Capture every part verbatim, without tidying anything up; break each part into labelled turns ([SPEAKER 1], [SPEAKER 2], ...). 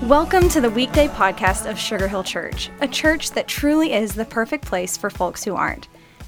[SPEAKER 1] Welcome to the weekday podcast of Sugar Hill Church, a church that truly is the perfect place for folks who aren't.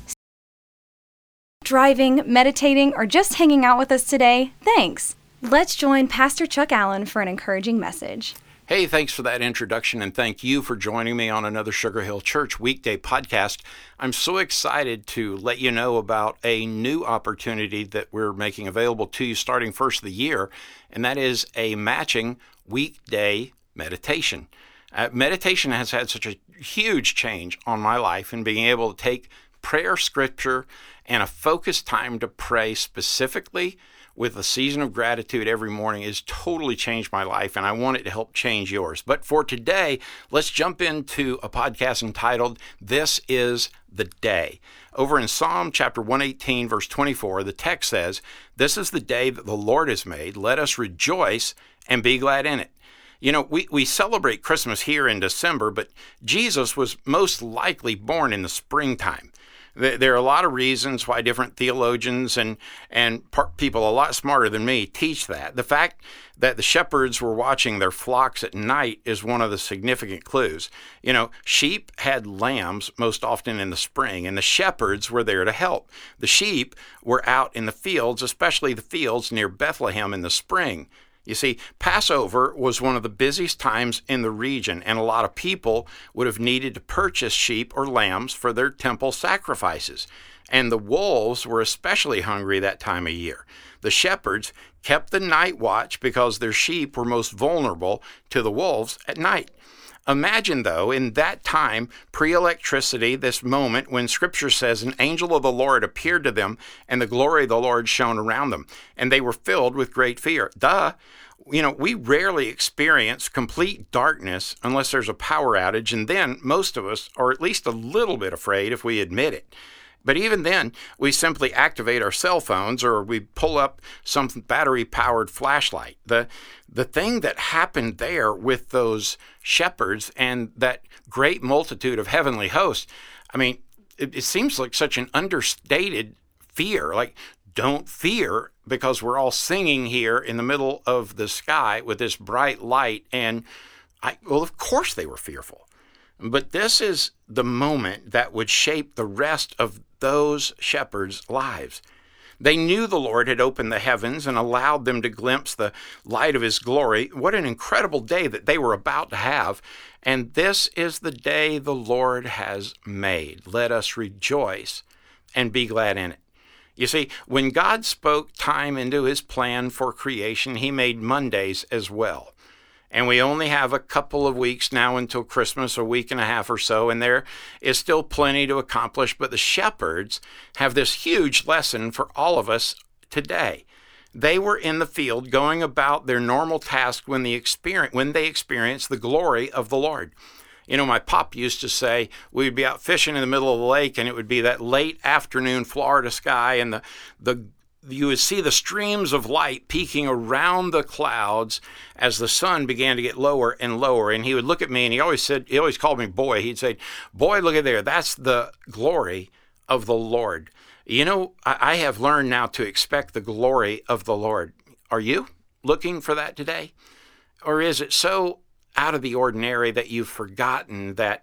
[SPEAKER 1] Driving, meditating, or just hanging out with us today? Thanks. Let's join Pastor Chuck Allen for an encouraging message.
[SPEAKER 2] Hey, thanks for that introduction, and thank you for joining me on another Sugar Hill Church weekday podcast. I'm so excited to let you know about a new opportunity that we're making available to you starting first of the year, and that is a matching weekday meditation. Uh, meditation has had such a huge change on my life, and being able to take prayer, scripture, and a focused time to pray specifically with a season of gratitude every morning has totally changed my life, and I want it to help change yours. But for today, let's jump into a podcast entitled, This is the Day. Over in Psalm chapter one eighteen, verse twenty-four, the text says, "This is the day that the Lord has made. Let us rejoice and be glad in it." You know, we, we celebrate Christmas here in December, but Jesus was most likely born in the springtime. There are a lot of reasons why different theologians and, and people a lot smarter than me teach that. The fact that the shepherds were watching their flocks at night is one of the significant clues. You know, sheep had lambs most often in the spring, and the shepherds were there to help. The sheep were out in the fields, especially the fields near Bethlehem in the spring. You see, Passover was one of the busiest times in the region, and a lot of people would have needed to purchase sheep or lambs for their temple sacrifices. And the wolves were especially hungry that time of year. The shepherds kept the night watch because their sheep were most vulnerable to the wolves at night. Imagine, though, in that time, pre-electricity, this moment when Scripture says an angel of the Lord appeared to them and the glory of the Lord shone around them, and they were filled with great fear. Duh! You know, we rarely experience complete darkness unless there's a power outage, and then most of us are at least a little bit afraid if we admit it. But even then, we simply activate our cell phones or we pull up some battery-powered flashlight. The, the thing that happened there with those shepherds and that great multitude of heavenly hosts, I mean, it, it seems like such an understated fear. Like, don't fear, because we're all singing here in the middle of the sky with this bright light. And, I, well, of course they were fearful. But this is the moment that would shape the rest of those shepherds' lives. They knew the Lord had opened the heavens and allowed them to glimpse the light of his glory. What an incredible day that they were about to have. And this is the day the Lord has made. Let us rejoice and be glad in it. You see, when God spoke time into his plan for creation, he made Mondays as well. And we only have a couple of weeks now until Christmas, a week and a half or so, and there is still plenty to accomplish. But the shepherds have this huge lesson for all of us today. They were in the field going about their normal task when, the experience, when they experienced the glory of the Lord. You know, my pop used to say we'd be out fishing in the middle of the lake, and it would be that late afternoon Florida sky, and the the you would see the streams of light peeking around the clouds as the sun began to get lower and lower. And he would look at me, and he always said, he always called me boy. He'd say, "Boy, look at there. That's the glory of the Lord." You know, I, I have learned now to expect the glory of the Lord. Are you looking for that today? Or is it so out of the ordinary that you've forgotten that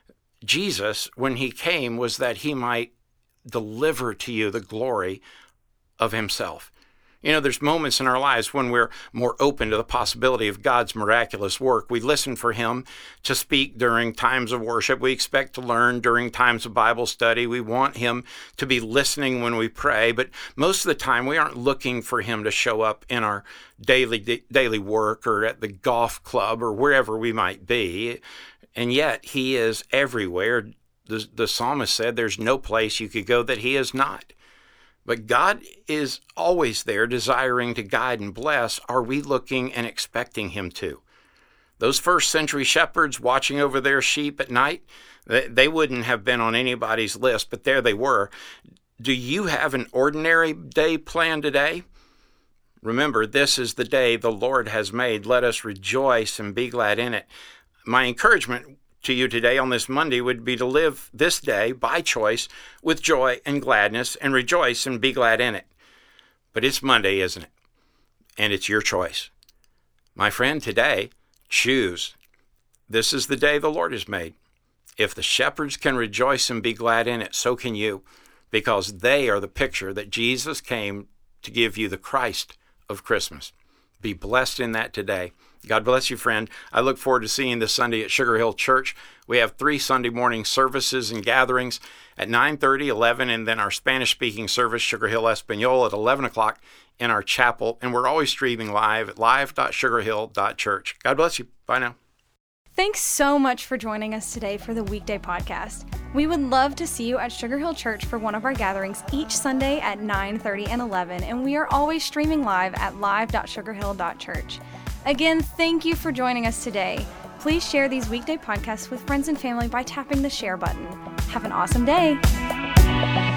[SPEAKER 2] Jesus, when he came, was that he might deliver to you the glory of himself? You know, there's moments in our lives when we're more open to the possibility of God's miraculous work. We listen for him to speak during times of worship. We expect to learn during times of Bible study. We want him to be listening when we pray. But most of the time, we aren't looking for him to show up in our daily daily work or at the golf club or wherever we might be. And yet, he is everywhere. The, the psalmist said there's no place you could go that he is not. But God is always there, desiring to guide and bless. Are we looking and expecting him to? Those first century shepherds watching over their sheep at night, they, they wouldn't have been on anybody's list, but there they were. Do you have an ordinary day planned today? Remember, this is the day the Lord has made. Let us rejoice and be glad in it. My encouragement to you today on this Monday would be to live this day by choice with joy and gladness and rejoice and be glad in it. But it's Monday, isn't it? And it's your choice. My friend, today, Choose. This is the day the Lord has made. If the shepherds can rejoice and be glad in it, so can you, because they are the picture that Jesus came to give you the Christ of Christmas. Be blessed in that today. God bless you, friend. I look forward to seeing you this Sunday at Sugar Hill Church. We have three Sunday morning services and gatherings at nine thirty, eleven, and then our Spanish-speaking service, Sugar Hill Espanol, at eleven o'clock in our chapel. And we're always streaming live at live dot sugar hill dot church. God bless you. Bye now.
[SPEAKER 1] Thanks so much for joining us today for the Weekday Podcast. We would love to see you at Sugar Hill Church for one of our gatherings each Sunday at nine thirty and eleven, and we are always streaming live at live dot sugar hill dot church. Again, thank you for joining us today. Please share these weekday podcasts with friends and family by tapping the share button. Have an awesome day.